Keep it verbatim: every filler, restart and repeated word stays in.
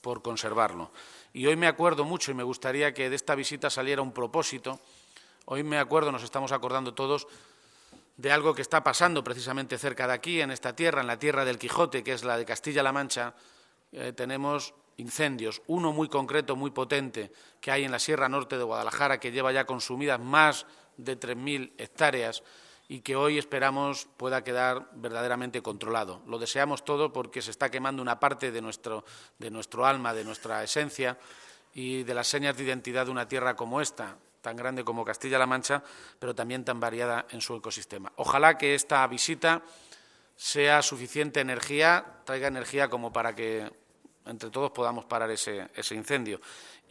por conservarlo. Y hoy me acuerdo mucho, y me gustaría que de esta visita saliera un propósito, hoy me acuerdo, nos estamos acordando todos, de algo que está pasando precisamente cerca de aquí, en esta tierra, en la tierra del Quijote, que es la de Castilla-La Mancha. Eh, tenemos incendios, uno muy concreto, muy potente, que hay en la Sierra Norte de Guadalajara, que lleva ya consumidas más de tres mil hectáreas y que hoy esperamos pueda quedar verdaderamente controlado. Lo deseamos todo porque se está quemando una parte de nuestro, de nuestro alma, de nuestra esencia y de las señas de identidad de una tierra como esta, tan grande como Castilla-La Mancha, pero también tan variada en su ecosistema. Ojalá que esta visita sea suficiente energía, traiga energía como para que entre todos podamos parar ese, ese incendio.